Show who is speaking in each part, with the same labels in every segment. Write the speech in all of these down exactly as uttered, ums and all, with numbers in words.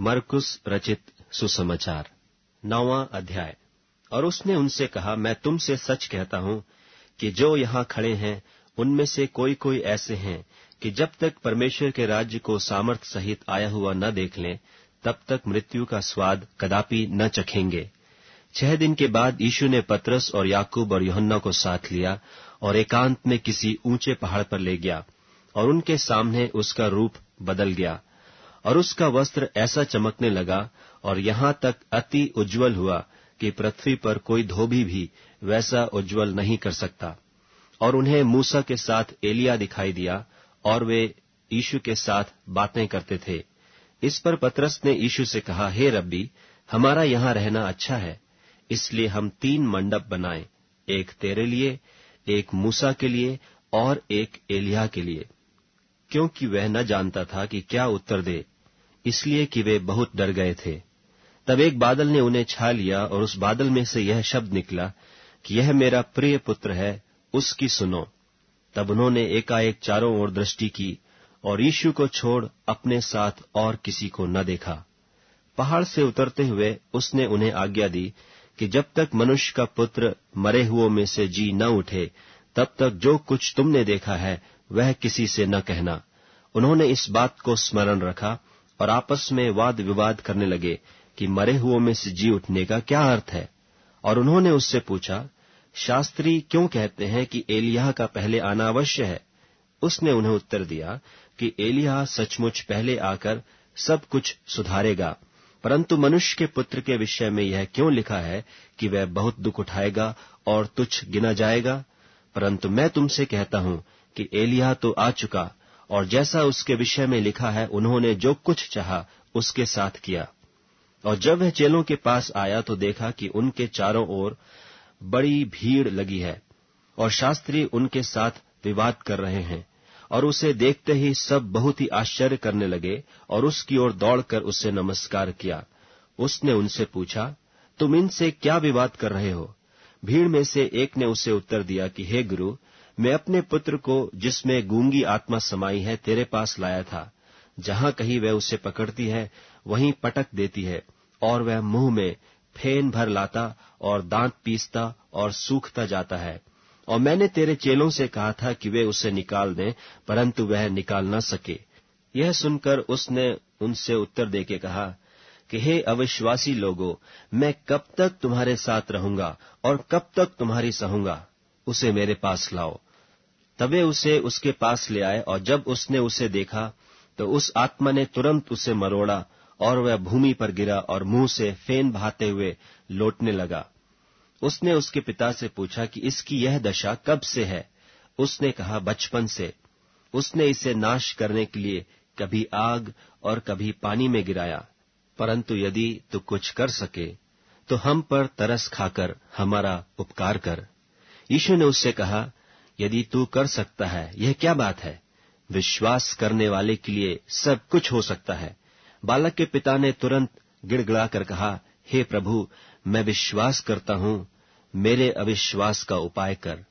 Speaker 1: मरकुस रचित सुसमाचार नौवां अध्याय। और उसने उनसे कहा, मैं तुमसे सच कहता हूं कि जो यहाँ खड़े हैं उनमें से कोई कोई ऐसे हैं कि जब तक परमेश्वर के राज्य को सामर्थ सहित आया हुआ न देख लें, तब तक मृत्यु का स्वाद कदापि न चखेंगे। छह दिन के बाद यीशु ने पतरस और याकूब और यूहन्ना को साथ लिया और एकांत में किसी ऊंचे पहाड़ पर ले गया, और उनके सामने उसका रूप बदल गया, और उसका वस्त्र ऐसा चमकने लगा और यहाँ तक अति उज्ज्वल हुआ कि पृथ्वी पर कोई धोबी भी वैसा उज्ज्वल नहीं कर सकता। और उन्हें मूसा के साथ एलिया दिखाई दिया, और वे यीशु के साथ बातें करते थे। इस पर पतरस ने यीशु से कहा, हे रब्बी, हमारा यहाँ रहना अच्छा है, इसलिए हम तीन मंडप बनाएं, एक तेरे लिए, एक मूसा के लिए और एक एलिया के लिए। क्योंकि वह न जानता था कि क्या उत्तर दे, इसलिए कि वे बहुत डर गए थे। तब एक बादल ने उन्हें छा लिया, और उस बादल में से यह शब्द निकला कि यह मेरा प्रिय पुत्र है, उसकी सुनो। तब उन्होंने एकाएक चारों ओर दृष्टि की, और यीशु को छोड़ अपने साथ और किसी को न देखा। पहाड़ से उतरते हुए उसने उन्हें आज्ञा दी कि जब तक मनुष्य का पुत्र मरे हुओं में से जी न उठे, तब तक जो कुछ तुमने देखा है वह किसी से न कहना। उन्होंने इस बात को स्मरण रखा और आपस में वाद विवाद करने लगे कि मरे हुओं में से जी उठने का क्या अर्थ है। और उन्होंने उससे पूछा, शास्त्री क्यों कहते हैं कि एलिय्याह का पहले आना अवश्य है? उसने उन्हें उत्तर दिया कि एलिय्याह सचमुच पहले आकर सब कुछ सुधारेगा, परंतु मनुष्य के पुत्र के विषय में यह क्यों लिखा है कि वह बहुत दुख उठाएगा और तुच्छ गिना जाएगा? परंतु मैं तुमसे कहता हूं कि एलिय्याह तो आ चुका, और जैसा उसके विषय में लिखा है उन्होंने जो कुछ चाहा उसके साथ किया। और जब वह चेलों के पास आया तो देखा कि उनके चारों ओर बड़ी भीड़ लगी है, और शास्त्री उनके साथ विवाद कर रहे हैं। और उसे देखते ही सब बहुत ही आश्चर्य करने लगे और उसकी ओर दौड़कर उससे नमस्कार किया। उसने उनसे पूछा, तुम इनसे क्या विवाद कर रहे हो? भीड़ में से एक ने उसे उत्तर दिया कि हे गुरु, मैं अपने पुत्र को, जिसमें गूंगी आत्मा समाई है, तेरे पास लाया था। जहां कहीं वह उसे पकड़ती है वहीं पटक देती है, और वह मुंह में फेन भर लाता और दांत पीसता और सूखता जाता है। और मैंने तेरे चेलों से कहा था कि वे उसे निकाल दें, परंतु वह निकाल न सके। यह सुनकर उसने उनसे उत्तर देके कहा कि हे अविश्वासी लोगों, मैं कब तक तुम्हारे साथ रहूंगा और कब तक तुम्हारी सहूंगा? उसे मेरे पास लाओ। तब वे उसे उसके पास ले आए, और जब उसने उसे देखा तो उस आत्मा ने तुरंत उसे मरोड़ा, और वह भूमि पर गिरा और मुंह से फेन बहाते हुए लौटने लगा। उसने उसके पिता से पूछा कि इसकी यह दशा कब से है? उसने कहा, बचपन से। उसने इसे नाश करने के लिए कभी आग और कभी पानी में गिराया। परंतु यदि तू कुछ कर सके तो हम पर तरस खाकर हमारा उपकार कर। यीशु ने उससे कहा, यदि तू कर सकता है, यह क्या बात है? विश्वास करने वाले के लिए सब कुछ हो सकता है। बालक के पिता ने तुरंत गिड़गिड़ाकर कहा, हे प्रभु, मैं विश्वास करता हूं, मेरे अविश्वास का उपाय कर।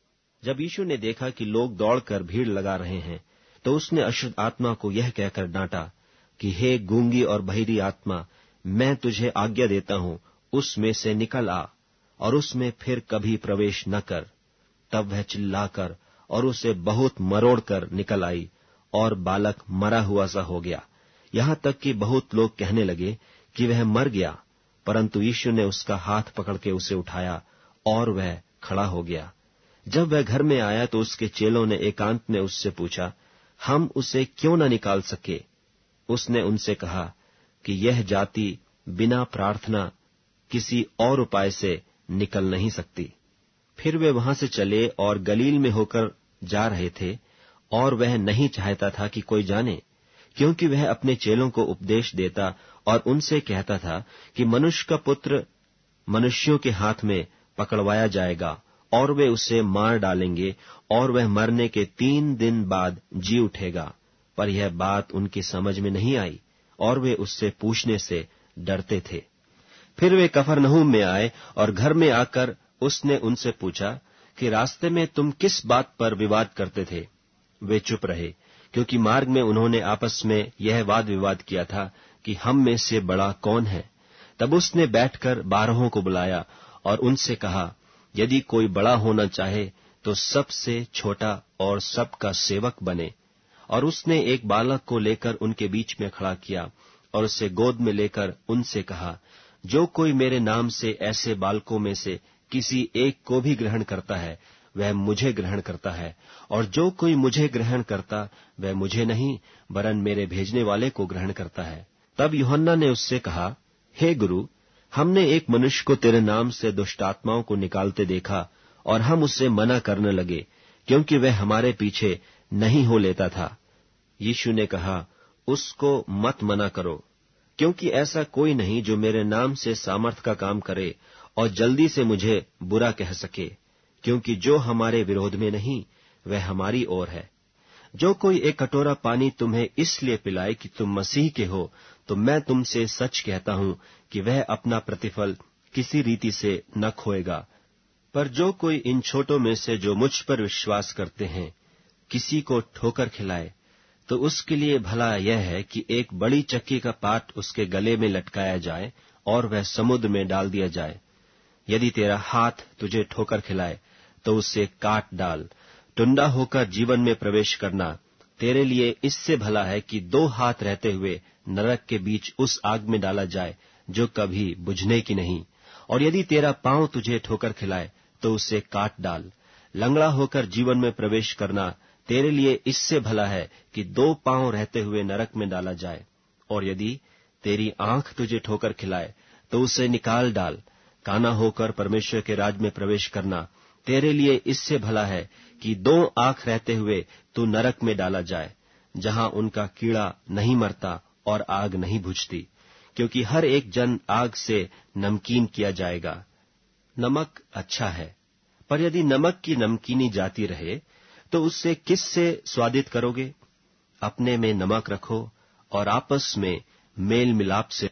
Speaker 1: जब यीशु ने देखा कि लोग दौड़कर भीड़ लगा रहे हैं, तो उसने अशुद्ध आत्मा को यह कहकर डांटा कि हे गूंगी और बहिरी आत्मा, मैं तुझे आज्ञा देता हूं, उसमें से निकल आ और उसमें फिर कभी प्रवेश न कर। तब वह चिल्लाकर और उसे बहुत मरोड़कर निकल आई, और बालक मरा हुआ सा हो गया। यहां तक कि बहुत लोग कहने लगे कि वह मर गया, परंतु यीशु ने उसका हाथ पकड़ के उसे उठाया, और वह खड़ा हो गया। जब वह घर में आया तो उसके चेलों ने एकांत में उससे पूछा, हम उसे क्यों न निकाल सके? उसने उनसे कहा कि यह जाति बिना प्रार्थना किसी और उपाय से निकल नहीं सकती। फिर वे वहां से चले और गलील में होकर जा रहे थे, और वह नहीं चाहता था कि कोई जाने, क्योंकि वह अपने चेलों को उपदेश देता और उनसे कहता था कि मनुष्य का पुत्र मनुष्यों के हाथ में पकड़वाया जाएगा, और वे उसे मार डालेंगे, और वह मरने के तीन दिन बाद जी उठेगा। पर यह बात उनकी समझ में नहीं आई, और वे उससे पूछने से डरते थे। फिर वे कफरनहूम में आए, और घर में आकर उसने उनसे पूछा कि रास्ते में तुम किस बात पर विवाद करते थे? वे चुप रहे, क्योंकि मार्ग में उन्होंने आपस में यह वाद विवाद किया था कि कि हम में से बड़ा कौन है। तब उसने बैठकर बारहों को बुलाया और उनसे कहा, यदि कोई बड़ा होना चाहे तो सबसे छोटा और सबका सेवक बने। और उसने एक बालक को लेकर उनके बीच में खड़ा किया और उसे गोद में लेकर उनसे कहा, जो कोई मेरे नाम से ऐसे बालकों में से किसी एक को भी ग्रहण करता है, वह मुझे ग्रहण करता है, और जो कोई मुझे ग्रहण करता वह मुझे नहीं वरन मेरे भेजने वाले को ग्रहण करता है। तब यूहन्ना ने उससे कहा, हे गुरु, हमने एक मनुष्य को तेरे नाम से दुष्टात्माओं को निकालते देखा और हम उससे मना करने लगे, क्योंकि वह हमारे पीछे नहीं हो लेता था। यीशु ने कहा, उसको मत मना करो, क्योंकि ऐसा कोई नहीं जो मेरे नाम से सामर्थ का काम करे और जल्दी से मुझे बुरा कह सके, क्योंकि जो हमारे विरोध में नहीं वह हमारी ओर है। जो कोई एक कटोरा पानी तुम्हें इसलिए पिलाए कि तुम मसीह के हो, तो मैं तुमसे सच कहता हूं कि वह अपना प्रतिफल किसी रीति से न खोएगा। पर जो कोई इन छोटों में से जो मुझ पर विश्वास करते हैं किसी को ठोकर खिलाए, तो उसके लिए भला यह है कि एक बड़ी चक्की का पाट उसके गले में लटकाया जाए और वह समुद्र में डाल दिया जाए। यदि तेरा हाथ तुझे ठोकर खिलाए तो उससे काट डाल। टुंडा होकर जीवन में प्रवेश करना तेरे लिए इससे भला है कि दो हाथ रहते हुए नरक के बीच उस आग में डाला जाए जो कभी बुझने की नहीं। और यदि तेरा पांव तुझे ठोकर खिलाए तो उससे काट डाल। लंगड़ा होकर जीवन में प्रवेश करना तेरे लिए इससे भला है कि दो पांव रहते हुए नरक में डाला जाए। और यदि तेरी आंख तुझे ठोकर खिलाए तो उसे निकाल डाल। काना होकर परमेश्वर के राज में प्रवेश करना तेरे लिए इससे भला है कि दो आंख रहते हुए तू नरक में डाला जाए, जहां उनका कीड़ा नहीं मरता और आग नहीं बुझती, क्योंकि हर एक जन आग से नमकीन किया जाएगा। नमक अच्छा है, पर यदि नमक की नमकीनी जाती रहे तो उससे किससे स्वादित करोगे? अपने में नमक रखो और आपस में मेल मिलाप से